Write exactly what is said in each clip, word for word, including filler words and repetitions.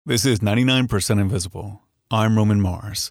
This is ninety-nine percent Invisible. I'm Roman Mars.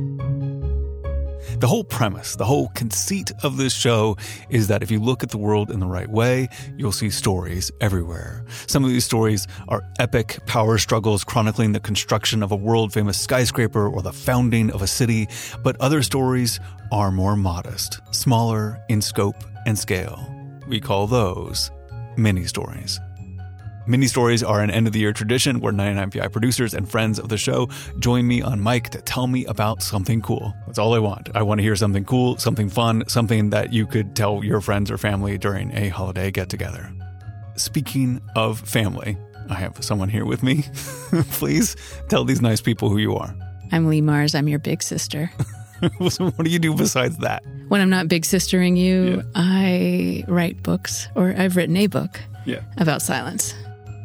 The whole premise, the whole conceit of this show is that if you look at the world in the right way, you'll see stories everywhere. Some of these stories are epic power struggles chronicling the construction of a world-famous skyscraper or the founding of a city, but other stories are more modest, smaller in scope and scale. We call those mini-stories. Mini-stories are an end-of-the-year tradition where ninety-nine P I producers and friends of the show join me on mic to tell me about something cool. That's all I want. I want to hear something cool, something fun, something that you could tell your friends or family during a holiday get-together. Speaking of family, I have someone here with me. Please tell these nice people who you are. I'm Lee Mars. I'm your big sister. What do you do besides that? When I'm not big sistering you, Yeah. I write books, or I've written a book Yeah. about silence.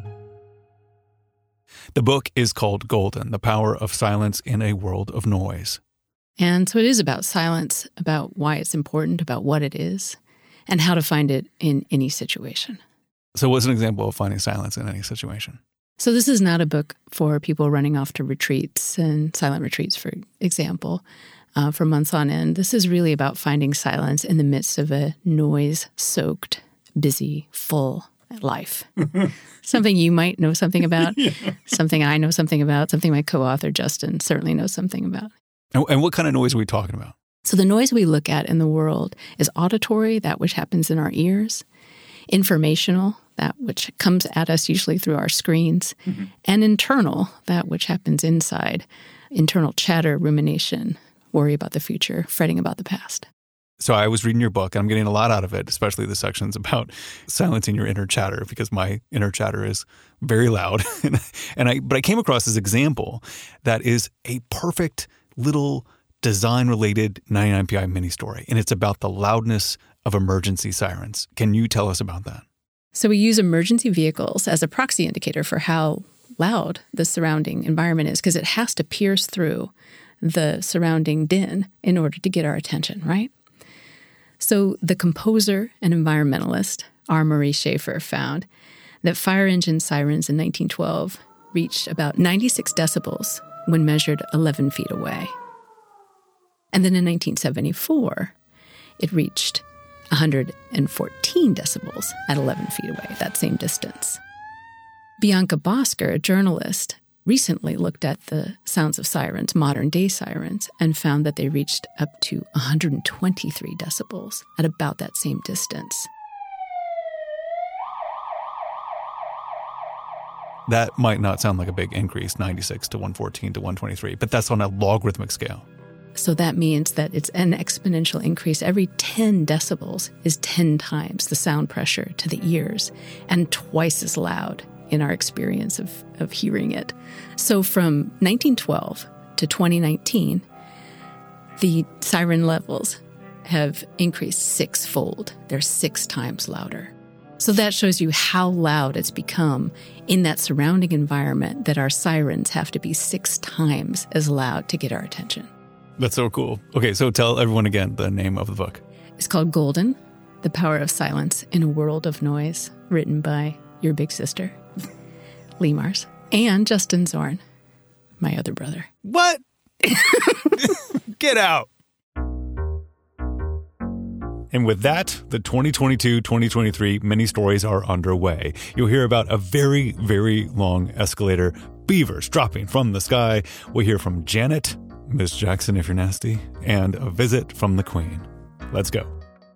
The book is called Golden, The Power of Silence in a World of Noise. And so it is about silence, about why it's important, about what it is, and how to find it in any situation. So what's an example of finding silence in any situation? So this is not a book for people running off to retreats and silent retreats, for example, uh, for months on end. This is really about finding silence in the midst of a noise-soaked, busy, full life. Something you might know something about, yeah. Something I know something about, something my co-author Justin certainly knows something about. And, and what kind of noise are we talking about? So the noise we look at in the world is auditory, that which happens in our ears, informational, that which comes at us usually through our screens, mm-hmm. and internal, that which happens inside, internal chatter, rumination, worry about the future, fretting about the past. So I was reading your book, and I'm getting a lot out of it, especially the sections about silencing your inner chatter, because my inner chatter is very loud. and I, but I came across this example that is a perfect little design-related ninety-nine P I mini-story, and it's about the loudness of emergency sirens. Can you tell us about that? So we use emergency vehicles as a proxy indicator for how loud the surrounding environment is, because it has to pierce through the surrounding din in order to get our attention, right? So the composer and environmentalist R. Marie Schaefer found that fire engine sirens in nineteen twelve reached about ninety-six decibels when measured eleven feet away. And then in nineteen seventy-four, it reached one hundred fourteen decibels at eleven feet away, that same distance. Bianca Bosker, a journalist, recently looked at the sounds of sirens, modern-day sirens, and found that they reached up to one hundred twenty-three decibels at about that same distance. That might not sound like a big increase, ninety-six to one fourteen to one twenty-three, but that's on a logarithmic scale. So that means that it's an exponential increase. Every ten decibels is ten times the sound pressure to the ears and twice as loud in our experience of, of hearing it. So from nineteen twelve to twenty nineteen, the siren levels have increased sixfold. They're six times louder. So that shows you how loud it's become in that surrounding environment that our sirens have to be six times as loud to get our attention. That's so cool. Okay, so tell everyone again the name of the book. It's called Golden, The Power of Silence in a World of Noise, written by your big sister, Lee Mars, and Justin Zorn, my other brother. What? Get out. And with that, the twenty twenty-two twenty twenty-three mini-stories are underway. You'll hear about a very, very long escalator, beavers dropping from the sky. We'll hear from Janet, Miss Jackson if you're nasty, and a visit from the Queen. Let's go.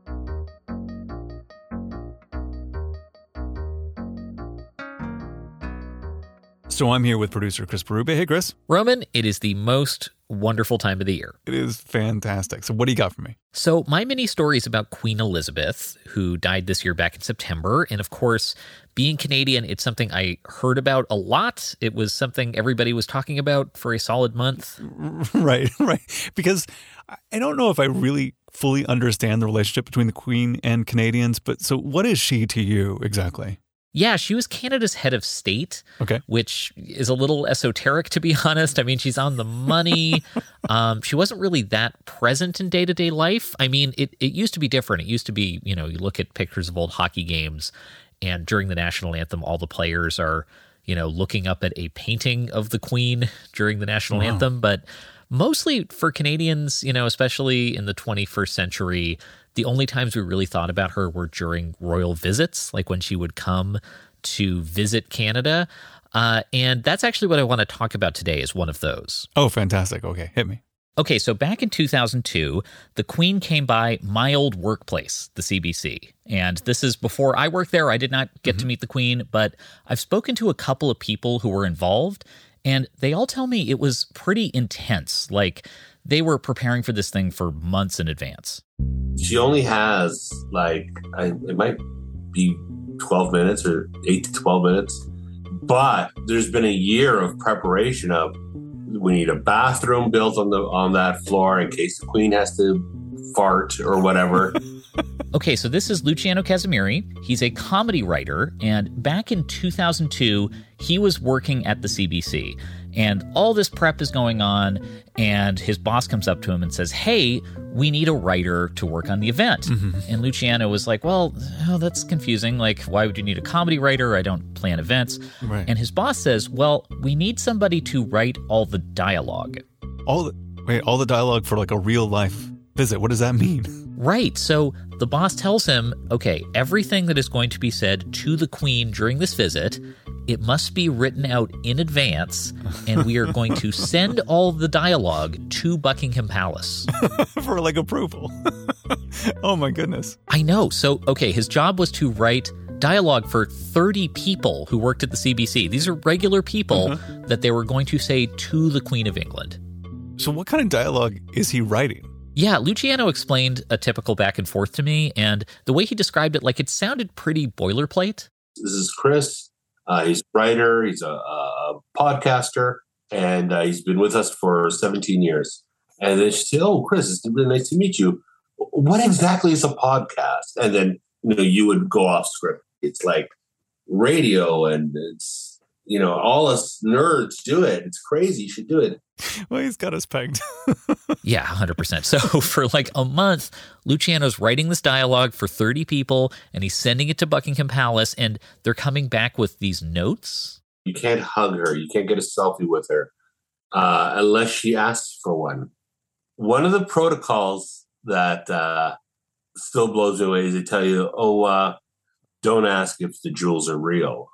So I'm here with producer Chris Berube. Hey, Chris. Roman, it is the most wonderful time of the year. It is fantastic. So what do you got for me? So my mini story is about Queen Elizabeth, who died this year back in September. And of course, being Canadian, it's something I heard about a lot. It was something everybody was talking about for a solid month. Right, right. Because I don't know if I really fully understand the relationship between the Queen and Canadians, but so what is she to you exactly? Yeah, she was Canada's head of state, okay. which is a little esoteric, to be honest. I mean, she's on the money. um, she wasn't really that present in day-to-day life. I mean, it, it used to be different. It used to be, you know, you look at pictures of old hockey games, and during the national anthem, all the players are, you know, looking up at a painting of the Queen during the national Wow. anthem. But mostly for Canadians, you know, especially in the twenty-first century, the only times we really thought about her were during royal visits, like when she would come to visit Canada. Uh, and that's actually what I want to talk about today is one of those. Oh, fantastic. Okay, hit me. Okay, so back in two thousand two, the Queen came by my old workplace, the C B C. And this is before I worked there. I did not get mm-hmm. to meet the Queen, but I've spoken to a couple of people who were involved, and they all tell me it was pretty intense. Like, they were preparing for this thing for months in advance. She only has, like, I, it might be twelve minutes or eight to twelve minutes. But there's been a year of preparation of, we need a bathroom built on the on that floor in case the Queen has to fart or whatever. Okay, so this is Luciano Casimiri. He's a comedy writer, and back in two thousand two, he was working at the C B C. And all this prep is going on, and his boss comes up to him and says, hey, we need a writer to work on the event. Mm-hmm. And Luciano was like, well, oh, that's confusing. Like, why would you need a comedy writer? I don't plan events. Right. And his boss says, well, we need somebody to write all the dialogue. All the, wait, all the dialogue for like a real life visit. What does that mean? Right. So the boss tells him, okay, everything that is going to be said to the Queen during this visit, it must be written out in advance, and we are going to send all the dialogue to Buckingham Palace. For like approval. Oh my goodness. I know. So, okay, his job was to write dialogue for thirty people who worked at the C B C. These are regular people uh-huh. that they were going to say to the Queen of England. So what kind of dialogue is he writing? Yeah, Luciano explained a typical back and forth to me, and the way he described it, like, it sounded pretty boilerplate. This is Chris. Uh, he's a writer, he's a, a podcaster, and uh, he's been with us for seventeen years. And then she said, oh, Chris, it's really nice to meet you. What exactly is a podcast? And then, you know, you would go off script. It's like radio, and it's, you know, all us nerds do it. It's crazy. You should do it. Well, he's got us pegged. Yeah, one hundred percent. So for like a month, Luciano's writing this dialogue for thirty people, and he's sending it to Buckingham Palace, and they're coming back with these notes. You can't hug her. You can't get a selfie with her uh, unless she asks for one. One of the protocols that uh, still blows me away is they tell you, oh, uh, don't ask if the jewels are real,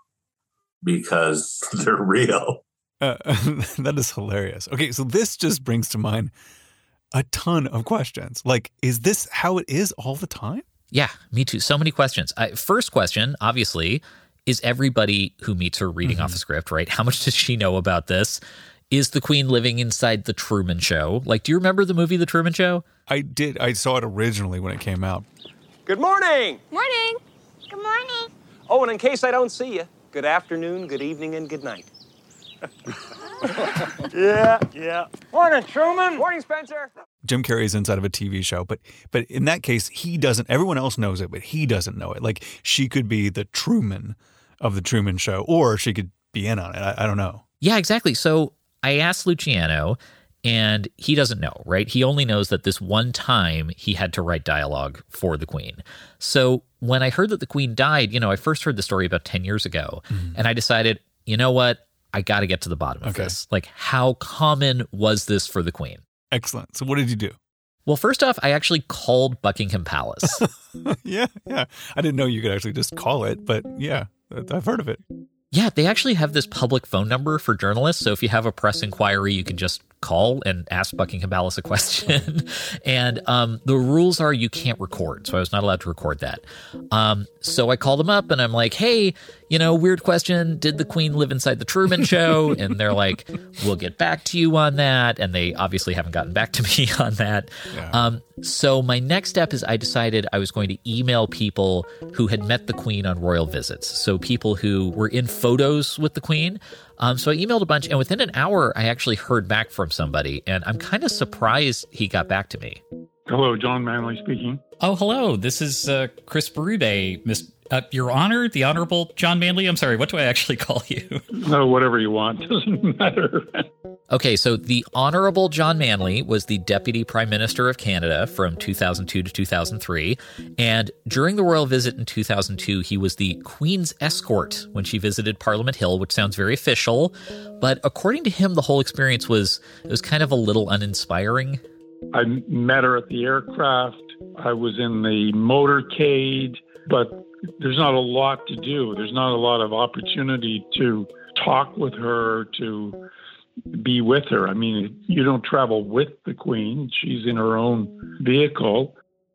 because they're real. Uh, that is hilarious. Okay, so this just brings to mind a ton of questions. Like, is this how it is all the time? Yeah, me too. So many questions. I, first question, obviously, is everybody who meets her reading mm-hmm. off a script, right? How much does she know about this? Is the Queen living inside The Truman Show? Like, do you remember the movie The Truman Show? I did. I saw it originally when it came out. Good morning. Morning. Good morning. Oh, and in case I don't see you, good afternoon, good evening, and good night. yeah, yeah. Morning, Truman. Morning, Spencer. Jim Carrey is inside of a T V show, but but in that case, he doesn't. Everyone else knows it, but he doesn't know it. Like, she could be the Truman of the Truman Show, or she could be in on it. I, I don't know. Yeah, exactly. So I asked Luciano, and he doesn't know, right? He only knows that this one time he had to write dialogue for the Queen. So when I heard that the Queen died, you know, I first heard the story about ten years ago, mm-hmm. and I decided, you know what? I got to get to the bottom of okay. this. Like, how common was this for the Queen? Excellent. So what did you do? Well, first off, I actually called Buckingham Palace. yeah, yeah. I didn't know you could actually just call it, but yeah, I've heard of it. Yeah, they actually have this public phone number for journalists. So if you have a press inquiry, you can just call and ask Buckingham Palace a question. and um, the rules are you can't record. So I was not allowed to record that. Um, so I called them up and I'm like, hey, you know, weird question. Did the Queen live inside the Truman Show? And they're like, we'll get back to you on that. And they obviously haven't gotten back to me on that. Yeah. Um, so my next step is I decided I was going to email people who had met the Queen on royal visits. So people who were in photos with the Queen. Um, so I emailed a bunch, and within an hour, I actually heard back from somebody, and I'm kind of surprised he got back to me. Hello, John Manley speaking. Oh, hello. This is uh, Chris Berube, Miss uh, Your Honor, the Honorable John Manley. I'm sorry, what do I actually call you? No, whatever you want. Doesn't matter. Okay, so the Honorable John Manley was the Deputy Prime Minister of Canada from two thousand two to two thousand three, and during the royal visit in two thousand two, he was the Queen's escort when she visited Parliament Hill, which sounds very official, but according to him, the whole experience was it was kind of a little uninspiring. I met her at the aircraft. I was in the motorcade, but there's not a lot to do. There's not a lot of opportunity to talk with her, to be with her. I mean, you don't travel with the Queen. She's in her own vehicle.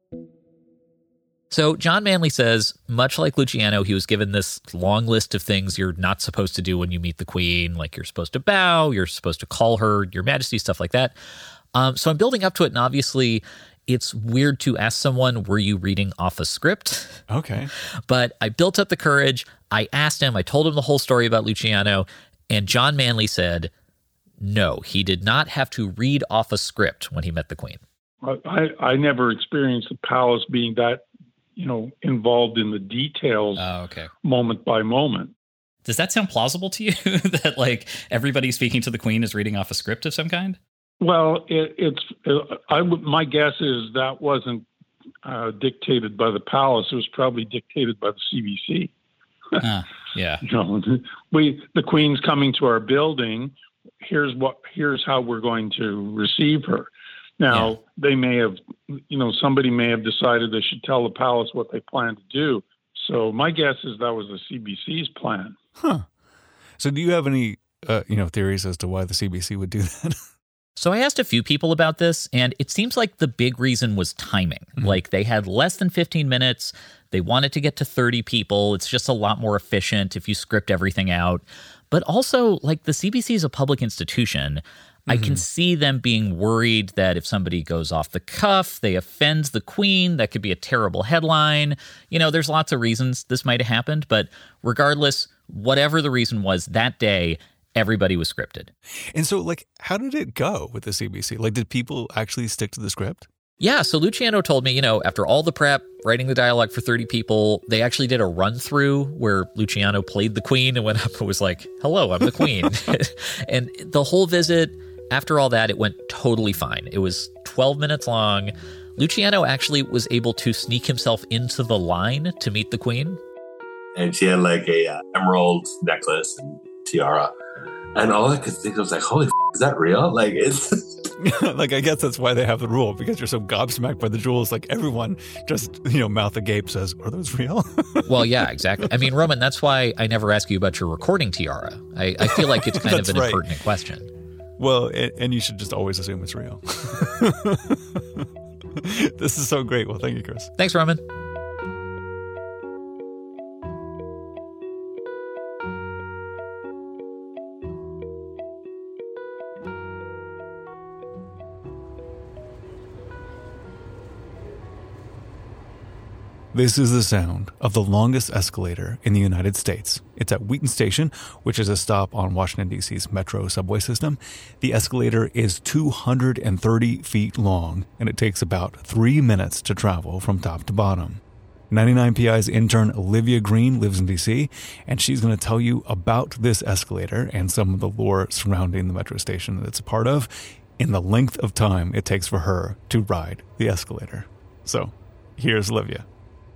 So John Manley says, much like Luciano, he was given this long list of things you're not supposed to do when you meet the Queen. Like you're supposed to bow, you're supposed to call her Your Majesty, stuff like that. Um, so I'm building up to it, and obviously it's weird to ask someone, were you reading off a script? Okay. But I built up the courage. I asked him, I told him the whole story about Luciano, and John Manley said, no, he did not have to read off a script when he met the Queen. I, I never experienced the palace being that, you know, involved in the details Oh, okay. moment by moment. Does that sound plausible to you that like everybody speaking to the Queen is reading off a script of some kind? Well, it, it's uh, I would my guess is that wasn't uh, dictated by the palace. It was probably dictated by the C B C. uh, yeah. You know, we the Queen's coming to our building. Here's what. Here's how we're going to receive her. Now yeah. They may have, you know, somebody may have decided they should tell the palace what they plan to do. So my guess is that was the C B C's plan. Huh. So do you have any, uh, you know, theories as to why the C B C would do that? So I asked a few people about this, and it seems like the big reason was timing. Mm-hmm. Like they had less than fifteen minutes. They wanted to get to thirty people. It's just a lot more efficient if you script everything out. But also, like the C B C is a public institution. Mm-hmm. I can see them being worried that if somebody goes off the cuff, they offends the Queen. That could be a terrible headline. You know, there's lots of reasons this might have happened. But regardless, whatever the reason was that day, everybody was scripted. And so, like, how did it go with the C B C? Like, did people actually stick to the script? Yeah, so Luciano told me, you know, after all the prep, writing the dialogue for thirty people, they actually did a run-through where Luciano played the Queen and went up and was like, hello, I'm the Queen. And the whole visit, after all that, it went totally fine. It was twelve minutes long. Luciano actually was able to sneak himself into the line to meet the Queen. And she had like a uh, emerald necklace and tiara. And all I could think was like, holy f***, is that real? Like, it's... like, I guess that's why they have the rule, because you're so gobsmacked by the jewels. Like, everyone just, you know, mouth agape says, are those real? Well, yeah, exactly. I mean, Roman, that's why I never ask you about your recording tiara. I, I feel like it's kind of an right. impertinent question. Well, and, and you should just always assume it's real. This is so great. Well, thank you, Chris. Thanks, Roman. This is the sound of the longest escalator in the United States. It's at Wheaton Station, which is a stop on Washington, D C's metro subway system. The escalator is two hundred thirty feet long, and it takes about three minutes to travel from top to bottom. ninety-nine P I's intern Olivia Green lives in D C, and she's going to tell you about this escalator and some of the lore surrounding the metro station that it's a part of in the length of time it takes for her to ride the escalator. So, here's Olivia.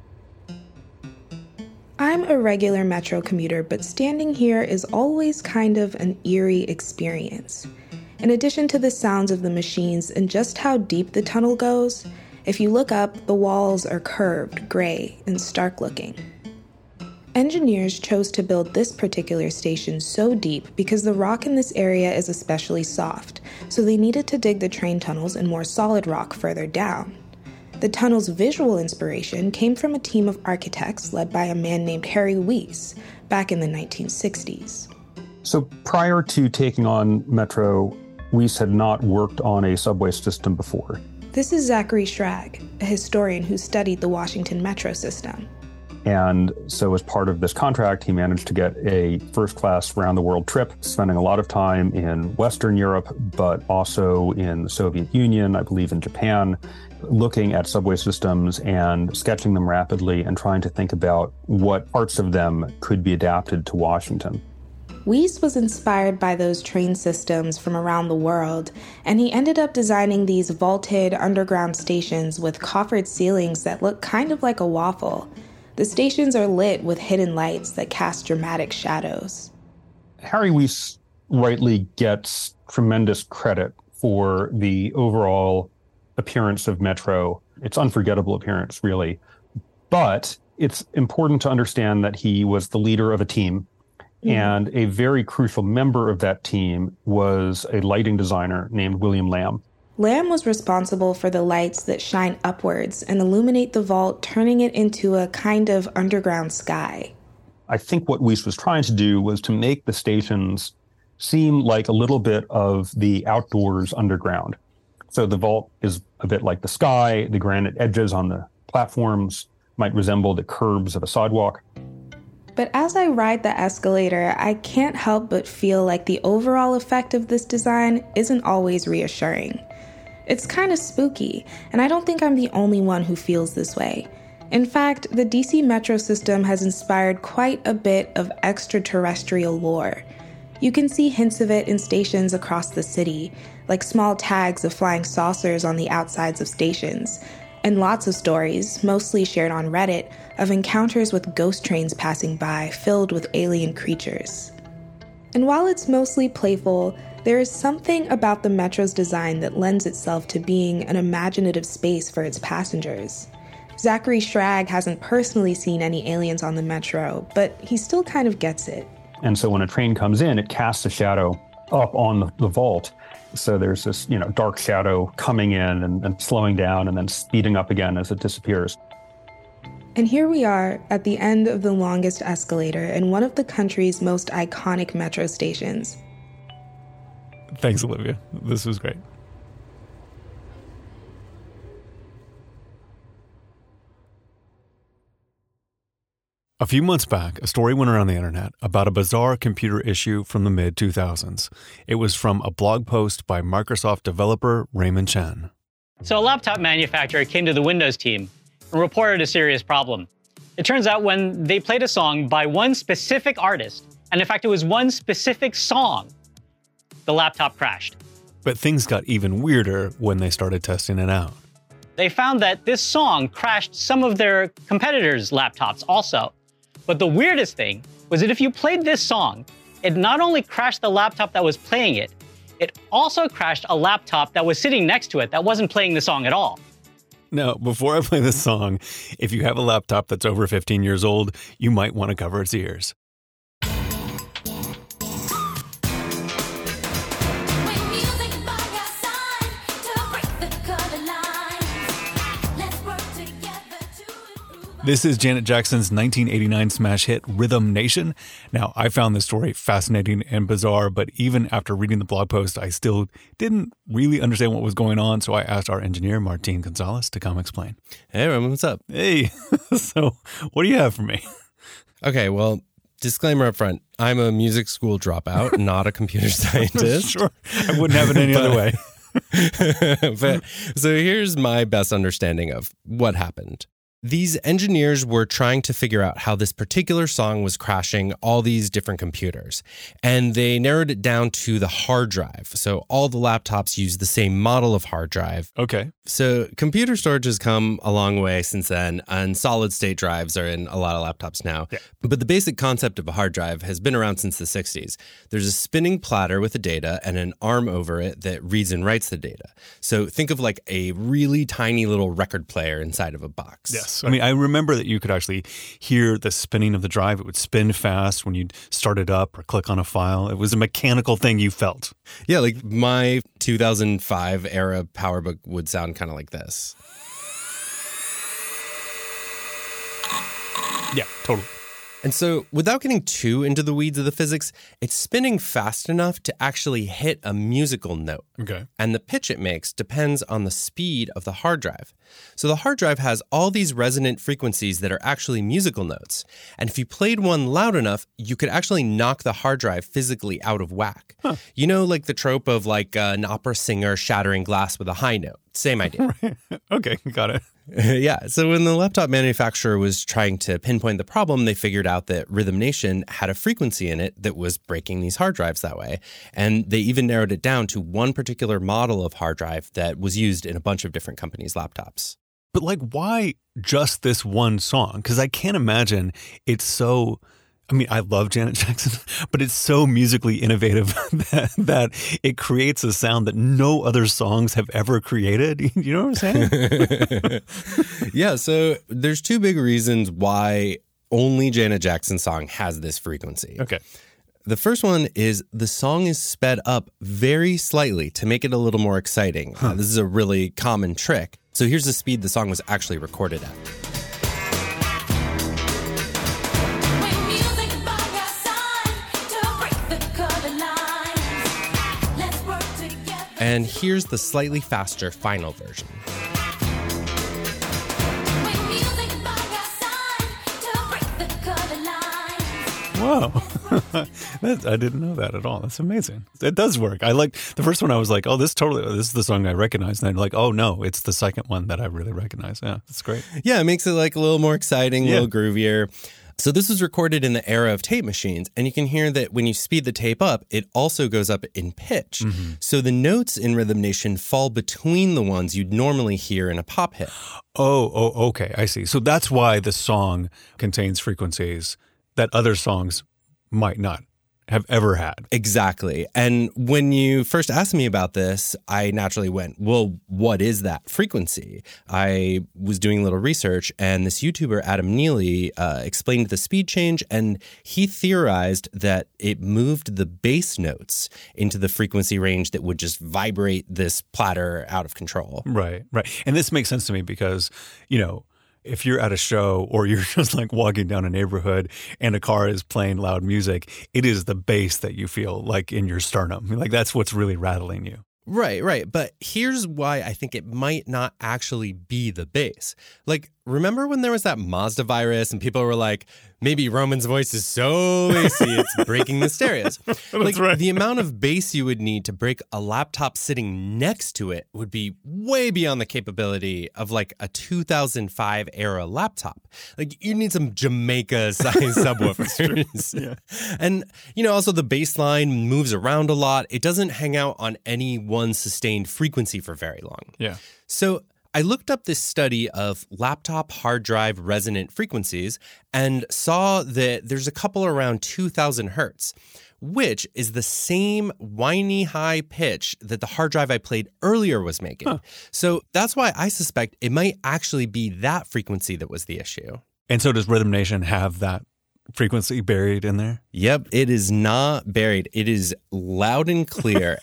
I'm a regular metro commuter, but standing here is always kind of an eerie experience. In addition to the sounds of the machines and just how deep the tunnel goes, if you look up, the walls are curved, gray, and stark looking. Engineers chose to build this particular station so deep because the rock in this area is especially soft, so they needed to dig the train tunnels in more solid rock further down. The tunnel's visual inspiration came from a team of architects led by a man named Harry Weiss back in the nineteen sixties. So prior to taking on Metro, Weiss had not worked on a subway system before. This is Zachary Schrag, a historian who studied the Washington metro system. And so as part of this contract, he managed to get a first-class round-the-world trip, spending a lot of time in Western Europe, but also in the Soviet Union, I believe in Japan, looking at subway systems and sketching them rapidly and trying to think about what parts of them could be adapted to Washington. Weiss was inspired by those train systems from around the world, and he ended up designing these vaulted underground stations with coffered ceilings that look kind of like a waffle. The stations are lit with hidden lights that cast dramatic shadows. Harry Weiss rightly gets tremendous credit for the overall appearance of Metro. It's unforgettable appearance, really. But it's important to understand that he was the leader of a team, mm-hmm. and a very crucial member of that team was a lighting designer named William Lamb. Lamb was responsible for the lights that shine upwards and illuminate the vault, turning it into a kind of underground sky. I think what Weiss was trying to do was to make the stations seem like a little bit of the outdoors underground. So the vault is a bit like the sky. The granite edges on the platforms might resemble the curbs of a sidewalk. But as I ride the escalator, I can't help but feel like the overall effect of this design isn't always reassuring. It's kind of spooky, and I don't think I'm the only one who feels this way. In fact, the D C Metro system has inspired quite a bit of extraterrestrial lore. You can see hints of it in stations across the city, like small tags of flying saucers on the outsides of stations, and lots of stories, mostly shared on Reddit, of encounters with ghost trains passing by filled with alien creatures. And while it's mostly playful, there is something about the Metro's design that lends itself to being an imaginative space for its passengers. Zachary Schrag hasn't personally seen any aliens on the Metro, but he still kind of gets it. And so when a train comes in, it casts a shadow up on the, the vault. So there's this, you know, dark shadow coming in and, and slowing down and then speeding up again as it disappears. And here we are at the end of the longest escalator in one of the country's most iconic metro stations. Thanks, Olivia. This was great. A few months back, a story went around the internet about a bizarre computer issue from the mid two thousands. It was from a blog post by Microsoft developer Raymond Chen. So a laptop manufacturer came to the Windows team and reported a serious problem. It turns out when they played a song by one specific artist, and in fact it was one specific song, the laptop crashed. But things got even weirder when they started testing it out. They found that this song crashed some of their competitors' laptops also. But the weirdest thing was that if you played this song, it not only crashed the laptop that was playing it, it also crashed a laptop that was sitting next to it that wasn't playing the song at all. Now, before I play this song, if you have a laptop that's over fifteen years old, you might want to cover its ears. This is Janet Jackson's nineteen eighty-nine smash hit, Rhythm Nation. Now, I found this story fascinating and bizarre, but even after reading the blog post, I still didn't really understand what was going on, so I asked our engineer, Martin Gonzalez, to come explain. Hey, Roman, what's up? Hey, so what do you have for me? Okay, well, disclaimer up front, I'm a music school dropout, not a computer scientist. Sure, I wouldn't have it any other way. But so here's my best understanding of what happened. These engineers were trying to figure out how this particular song was crashing all these different computers, and they narrowed it down to the hard drive. So all the laptops use the same model of hard drive. Okay. So computer storage has come a long way since then, and solid state drives are in a lot of laptops now. Yeah. But the basic concept of a hard drive has been around since the sixties. There's a spinning platter with the data and an arm over it that reads and writes the data. So think of like a really tiny little record player inside of a box. Yes. I mean, I remember that you could actually hear the spinning of the drive. It would spin fast when you'd start it up or click on a file. It was a mechanical thing you felt. Yeah, like my two thousand five era PowerBook would sound kind of like this. Yeah, totally. And so without getting too into the weeds of the physics, it's spinning fast enough to actually hit a musical note. Okay. And the pitch it makes depends on the speed of the hard drive. So the hard drive has all these resonant frequencies that are actually musical notes. And if you played one loud enough, you could actually knock the hard drive physically out of whack. Huh. You know, like the trope of like uh, an opera singer shattering glass with a high note. Same idea. Okay, got it. Yeah. So when the laptop manufacturer was trying to pinpoint the problem, they figured out that Rhythm Nation had a frequency in it that was breaking these hard drives that way. And they even narrowed it down to one particular model of hard drive that was used in a bunch of different companies' laptops. But like, why just this one song? Because I can't imagine it's so... I mean, I love Janet Jackson, but it's so musically innovative that, that it creates a sound that no other songs have ever created. You know what I'm saying? Yeah, so there's two big reasons why only Janet Jackson's song has this frequency. Okay. The first one is the song is sped up very slightly to make it a little more exciting. Huh. Uh, this is a really common trick. So here's the speed the song was actually recorded at. And here's the slightly faster final version. Whoa. That, I didn't know that at all. That's amazing. It does work. I like the first one. I was like, oh, this totally, this is the song I recognize. And then like, oh no, it's the second one that I really recognize. Yeah, that's great. Yeah, it makes it like a little more exciting, a yeah. little groovier. So this was recorded in the era of tape machines, and you can hear that when you speed the tape up, it also goes up in pitch. Mm-hmm. So the notes in Rhythm Nation fall between the ones you'd normally hear in a pop hit. Oh, oh, okay, I see. So that's why the song contains frequencies that other songs might not have ever had. Exactly. And when you first asked me about this, I naturally went, well, what is that frequency? I was doing a little research, and this YouTuber, Adam Neely, uh, explained the speed change, and he theorized that it moved the bass notes into the frequency range that would just vibrate this platter out of control. Right, right. And this makes sense to me because, you know, if you're at a show or you're just like walking down a neighborhood and a car is playing loud music, it is the bass that you feel like in your sternum. Like that's what's really rattling you. Right, right. But here's why I think it might not actually be the bass. Like, remember when there was that Mazda virus and people were like, maybe Roman's voice is so bassy, it's breaking the stereos. Like, right. The amount of bass you would need to break a laptop sitting next to it would be way beyond the capability of like a two thousand five era laptop. Like, you need some Jamaica-sized subwoofers. Yeah. And, you know, also the bass line moves around a lot. It doesn't hang out on any one sustained frequency for very long. Yeah. So I looked up this study of laptop hard drive resonant frequencies and saw that there's a couple around two thousand hertz, which is the same whiny high pitch that the hard drive I played earlier was making. Huh. So that's why I suspect it might actually be that frequency that was the issue. And so does Rhythm Nation have that frequency buried in there? Yep, it is not buried. It is loud and clear.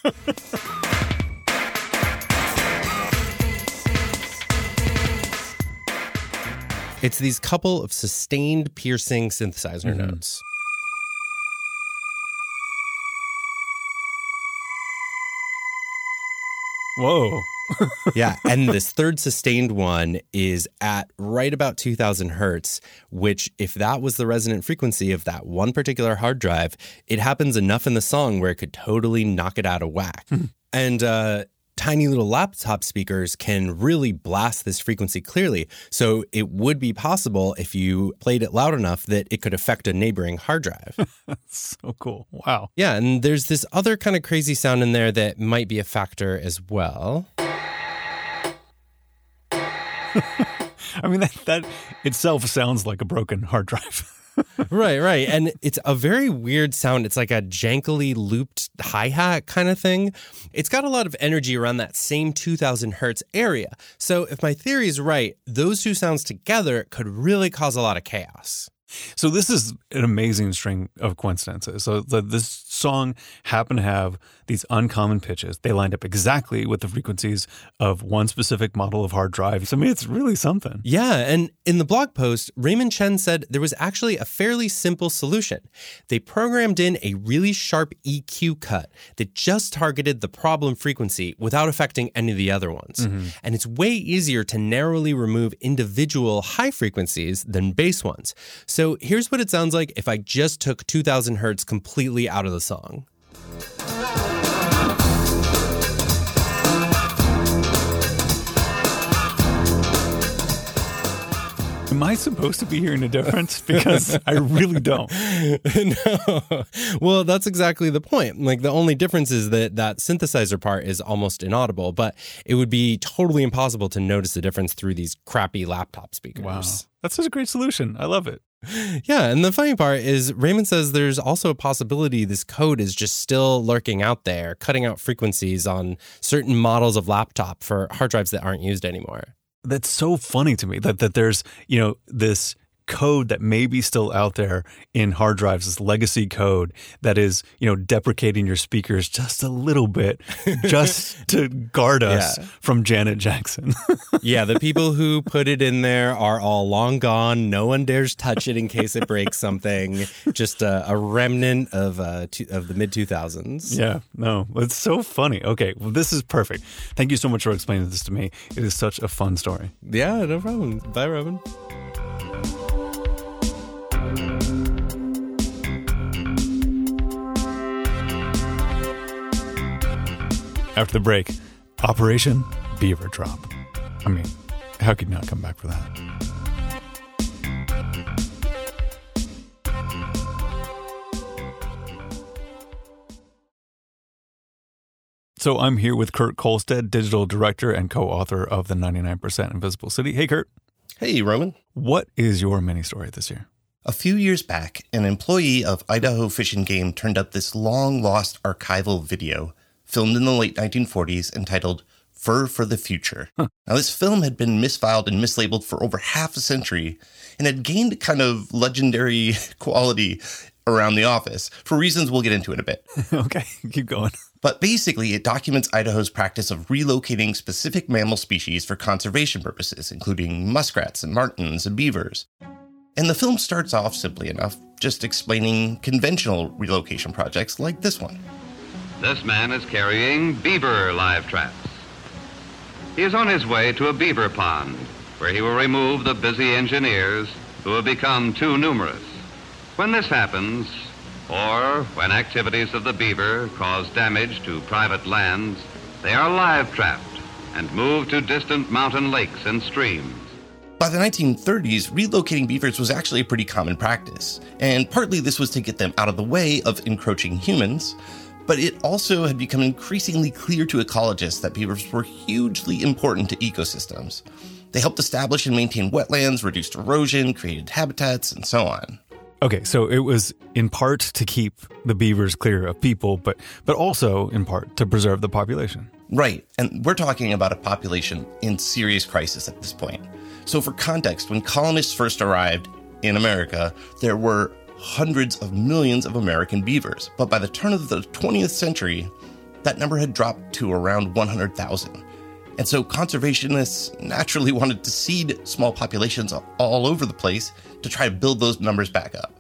It's these couple of sustained piercing synthesizer mm-hmm. notes. Whoa. Yeah, and this third sustained one is at right about two thousand hertz, which if that was the resonant frequency of that one particular hard drive, it happens enough in the song where it could totally knock it out of whack. And uh tiny little laptop speakers can really blast this frequency clearly. So it would be possible if you played it loud enough that it could affect a neighboring hard drive. That's so cool. Wow. Yeah, and there's this other kind of crazy sound in there that might be a factor as well. I mean, that, that itself sounds like a broken hard drive. Right, right. And it's a very weird sound. It's like a jankily looped hi-hat kind of thing. It's got a lot of energy around that same two thousand hertz area. So if my theory is right, those two sounds together could really cause a lot of chaos. So this is an amazing string of coincidences. So the, this song happened to have these uncommon pitches. They lined up exactly with the frequencies of one specific model of hard drive. So I mean, it's really something. Yeah, and in the blog post, Raymond Chen said there was actually a fairly simple solution. They programmed in a really sharp E Q cut that just targeted the problem frequency without affecting any of the other ones. Mm-hmm. And it's way easier to narrowly remove individual high frequencies than bass ones. So here's what it sounds like if I just took two thousand hertz completely out of the song. I supposed to be hearing a difference? Because I really don't. No. Well, that's exactly the point. Like, the only difference is that that synthesizer part is almost inaudible, but it would be totally impossible to notice the difference through these crappy laptop speakers. Wow. That's such a great solution. I love it. Yeah, and the funny part is Raymond says there's also a possibility this code is just still lurking out there, cutting out frequencies on certain models of laptop for hard drives that aren't used anymore. That's so funny to me that, that there's, you know, this code that may be still out there in hard drives, this legacy code that is, you know, deprecating your speakers just a little bit just to guard us yeah. from Janet Jackson. Yeah, the people who put it in there are all long gone. No one dares touch it in case it breaks something. Just a, a remnant of uh, two, of the mid two thousands. Yeah, no, it's so funny. Okay, well, this is perfect. Thank you so much for explaining this to me. It is such a fun story. Yeah, no problem. Bye, Robin. After the break, Operation Beaver Drop. I mean, how could you not come back for that? So I'm here with Kurt Kolstad, digital director and co-author of the ninety-nine percent Invisible City. Hey, Kurt. Hey, Roman. What is your mini story this year? A few years back, an employee of Idaho Fish and Game turned up this long-lost archival video filmed in the late nineteen forties entitled Fur for the Future. Huh. Now, this film had been misfiled and mislabeled for over half a century and had gained a kind of legendary quality around the office for reasons we'll get into in a bit. Okay, keep going. But basically, it documents Idaho's practice of relocating specific mammal species for conservation purposes, including muskrats and martens and beavers. And the film starts off simply enough, just explaining conventional relocation projects like this one. This man is carrying beaver live traps. He is on his way to a beaver pond, where he will remove the busy engineers who have become too numerous. When this happens, or when activities of the beaver cause damage to private lands, they are live trapped and moved to distant mountain lakes and streams. By the nineteen thirties, relocating beavers was actually a pretty common practice, and partly this was to get them out of the way of encroaching humans, but it also had become increasingly clear to ecologists that beavers were hugely important to ecosystems. They helped establish and maintain wetlands, reduced erosion, created habitats, and so on. Okay, so it was in part to keep the beavers clear of people, but but also in part to preserve the population. Right, and we're talking about a population in serious crisis at this point. So for context, when colonists first arrived in America, there were hundreds of millions of American beavers. But by the turn of the twentieth century, that number had dropped to around one hundred thousand. And so conservationists naturally wanted to seed small populations all over the place to try to build those numbers back up.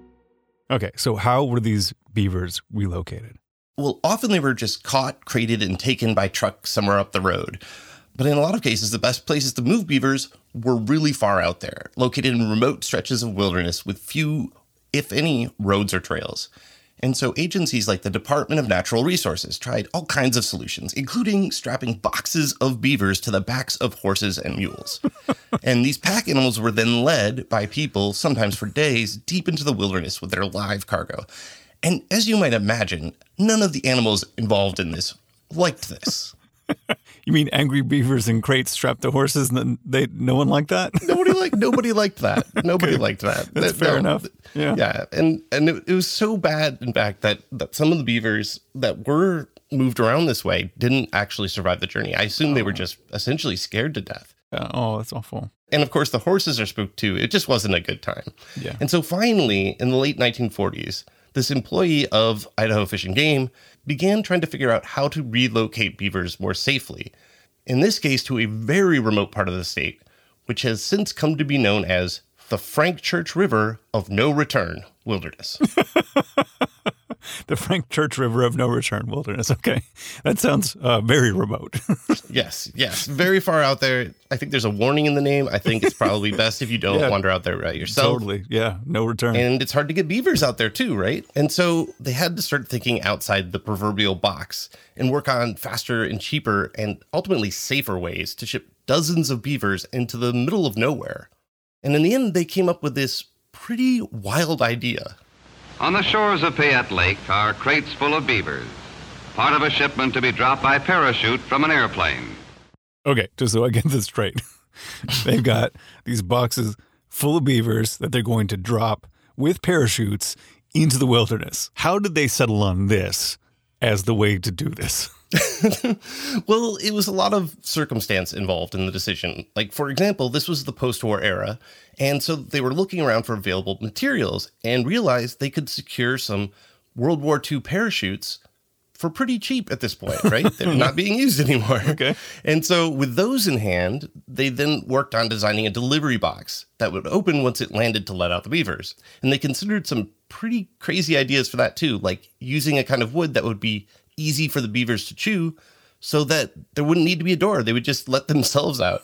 Okay, so how were these beavers relocated? Well, often they were just caught, crated, and taken by truck somewhere up the road. But in a lot of cases, the best places to move beavers were really far out there, located in remote stretches of wilderness with few, if any, roads or trails. And so agencies like the Department of Natural Resources tried all kinds of solutions, including strapping boxes of beavers to the backs of horses and mules. And these pack animals were then led by people, sometimes for days, deep into the wilderness with their live cargo. And as you might imagine, none of the animals involved in this liked this. You mean angry beavers in crates strapped to horses, and then they no one liked that? Nobody liked nobody liked that. Nobody Okay. liked that. That's That- fair no, enough. Yeah. Yeah. And and it, it was so bad, in fact, that, that some of the beavers that were moved around this way didn't actually survive the journey. I assume they were just essentially scared to death. Uh, oh, that's awful. And of course, the horses are spooked too. It just wasn't a good time. Yeah. And so finally, in the late nineteen forties, this employee of Idaho Fish and Game began trying to figure out how to relocate beavers more safely. In this case, to a very remote part of the state, which has since come to be known as the Frank Church River of No Return Wilderness. The Frank Church River of No Return Wilderness. Okay. That sounds uh, very remote. Yes, yes. Very far out there. I think there's a warning in the name. I think it's probably best if you don't Yeah. wander out there uh, yourself. Totally. Yeah. No return. And it's hard to get beavers out there too, right? And so they had to start thinking outside the proverbial box and work on faster and cheaper and ultimately safer ways to ship dozens of beavers into the middle of nowhere. And in the end, they came up with this pretty wild idea. On the shores of Payette Lake are crates full of beavers, part of a shipment to be dropped by parachute from an airplane. Okay, just so I get this straight. They've got these boxes full of beavers that they're going to drop with parachutes into the wilderness. How did they settle on this as the way to do this? Well, it was a lot of circumstance involved in the decision. Like, for example, this was the post-war era, and so they were looking around for available materials and realized they could secure some World War Two parachutes for pretty cheap at this point, right? They're not being used anymore. Okay. And so with those in hand, they then worked on designing a delivery box that would open once it landed to let out the beavers. And they considered some pretty crazy ideas for that too, like using a kind of wood that would be easy for the beavers to chew so that there wouldn't need to be a door. They would just let themselves out.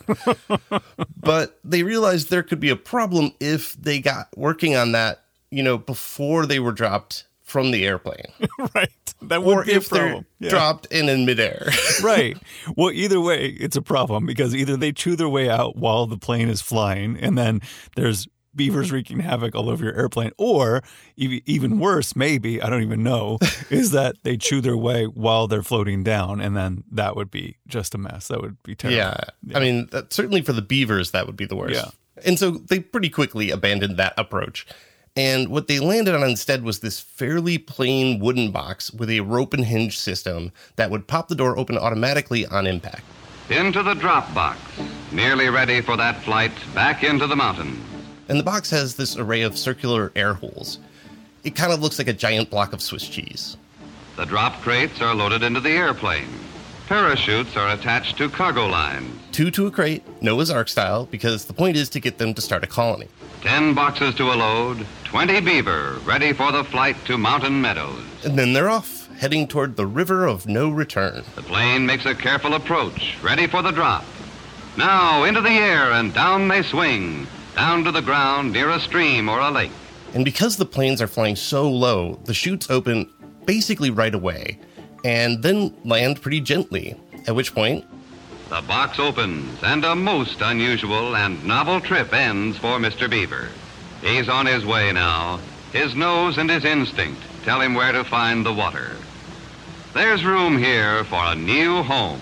But they realized there could be a problem if they got working on that, you know, before they were dropped from the airplane. Right. That would or be a if they're problem. Yeah. dropped in in midair. Right. Well, either way, it's a problem because either they chew their way out while the plane is flying and then there's beavers wreaking havoc all over your airplane, or even, even worse, maybe, I don't even know, is that they chew their way while they're floating down, and then that would be just a mess. That would be terrible. Yeah. yeah. I mean, that, certainly for the beavers, that would be the worst. Yeah. And so they pretty quickly abandoned that approach. And what they landed on instead was this fairly plain wooden box with a rope and hinge system that would pop the door open automatically on impact. Into the drop box, nearly ready for that flight back into the mountains. And the box has this array of circular air holes. It kind of looks like a giant block of Swiss cheese. The drop crates are loaded into the airplane. Parachutes are attached to cargo lines. Two to a crate, Noah's Ark style, because the point is to get them to start a colony. Ten boxes to a load, twenty beaver ready for the flight to Mountain Meadows. And then they're off, heading toward the river of no return. The plane makes a careful approach, ready for the drop. Now into the air and down they swing, down to the ground near a stream or a lake. And because the planes are flying so low, the chutes open basically right away, and then land pretty gently, at which point the box opens, and a most unusual and novel trip ends for Mister Beaver. He's on his way now. His nose and his instinct tell him where to find the water. There's room here for a new home.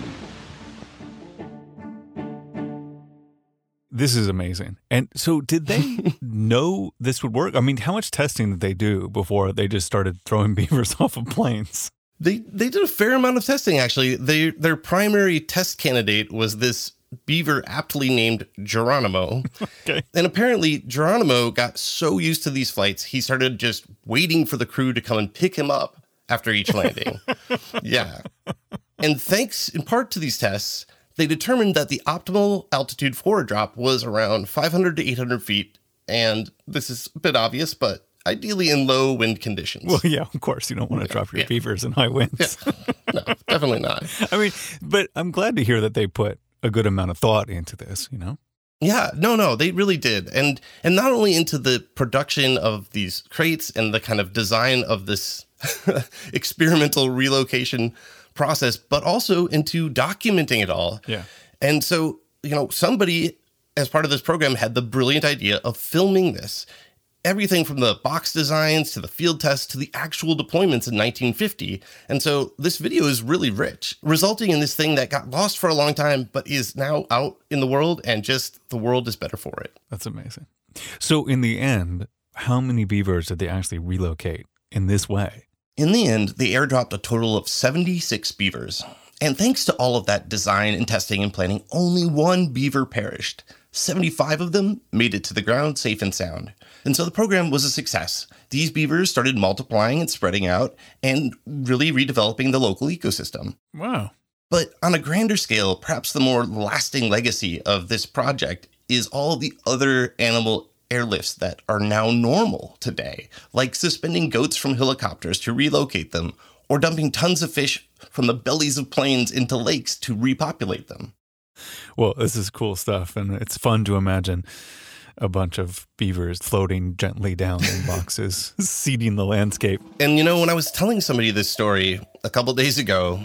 This is amazing. And so did they know this would work? I mean, how much testing did they do before they just started throwing beavers off of planes? They they did a fair amount of testing, actually. They, their primary test candidate was this beaver aptly named Geronimo. Okay. And apparently Geronimo got so used to these flights, he started just waiting for the crew to come and pick him up after each landing. Yeah. And thanks in part to these tests, they determined that the optimal altitude for a drop was around five hundred to eight hundred feet. And this is a bit obvious, but ideally in low wind conditions. Well, yeah, of course. You don't want to drop your yeah. beavers in high winds. Yeah. No, definitely not. I mean, but I'm glad to hear that they put a good amount of thought into this, you know? Yeah, no, no, they really did. And and not only into the production of these crates and the kind of design of this experimental relocation process, but also into documenting it all. Yeah. And so, you know, somebody as part of this program had the brilliant idea of filming this. Everything from the box designs to the field tests to the actual deployments in nineteen fifty. And so this video is really rich, resulting in this thing that got lost for a long time, but is now out in the world, and just the world is better for it. That's amazing. So in the end, how many beavers did they actually relocate in this way? In the end, they airdropped a total of seventy-six beavers. And thanks to all of that design and testing and planning, only one beaver perished. seventy-five of them made it to the ground safe and sound. And so the program was a success. These beavers started multiplying and spreading out and really redeveloping the local ecosystem. Wow. But on a grander scale, perhaps the more lasting legacy of this project is all the other animal airlifts that are now normal today, like suspending goats from helicopters to relocate them, or dumping tons of fish from the bellies of planes into lakes to repopulate them. Well, this is cool stuff, and it's fun to imagine a bunch of beavers floating gently down in boxes, seeding the landscape. And, you know, when I was telling somebody this story a couple days ago,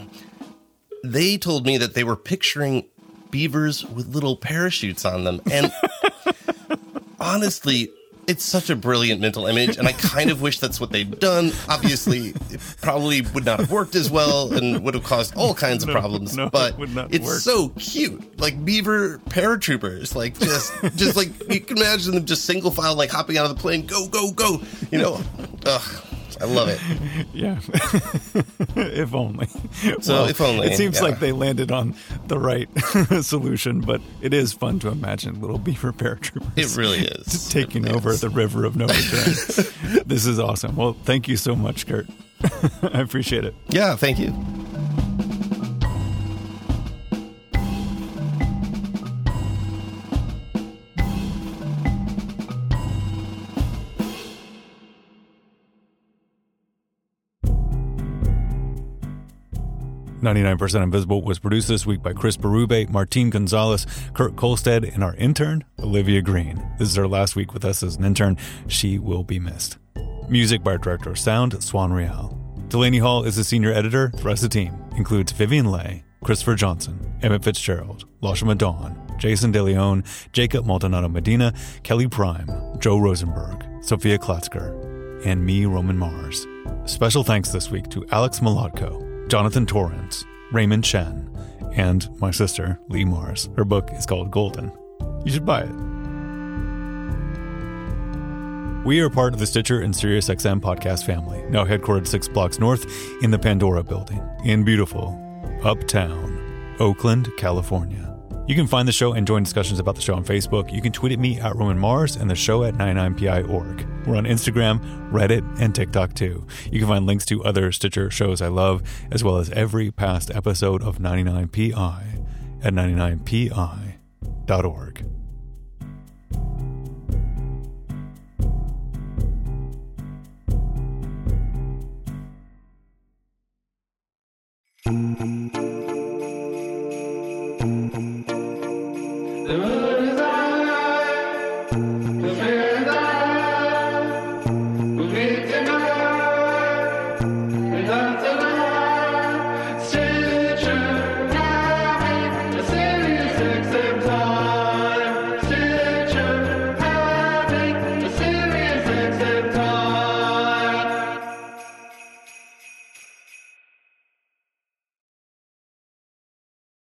they told me that they were picturing beavers with little parachutes on them. And honestly, it's such a brilliant mental image, and I kind of wish that's what they'd done. Obviously, it probably would not have worked as well and would have caused all kinds of No, problems, no, but it would not it's work. so cute. Like beaver paratroopers, like just, just like, you can imagine them just single file, like hopping out of the plane, go, go, go, you know? Ugh. I love it. Yeah. If only. So Well, if only. It seems yeah. like they landed on the right solution, but it is fun to imagine little beaver paratroopers. It really is. Taking It over is. the river of no return. This is awesome. Well, thank you so much, Kurt. I appreciate it. Yeah, thank you. ninety-nine percent Invisible was produced this week by Chris Berube, Martine Gonzalez, Kurt Kolstad, and our intern, Olivia Green. This is her last week with us as an intern. She will be missed. Music by our director of sound, Swan Real. Delaney Hall is the senior editor. The rest of the team includes Vivian Leigh, Christopher Johnson, Emmett Fitzgerald, Lashima Dawn, Jason DeLeon, Jacob Maldonado Medina, Kelly Prime, Joe Rosenberg, Sophia Klatzker, and me, Roman Mars. Special thanks this week to Alex Molodko, Jonathan Torrance, Raymond Chen, and my sister, Lee Mars. Her book is called Golden. You should buy it. We are part of the Stitcher and SiriusXM podcast family, now headquartered six blocks north in the Pandora building in beautiful Uptown, Oakland, California. You can find the show and join discussions about the show on Facebook. You can tweet at me at Roman Mars and the show at ninety-nine P I dot org. We're on Instagram, Reddit, and TikTok too. You can find links to other Stitcher shows I love, as well as every past episode of ninety-nine P I at ninety-nine P I dot org.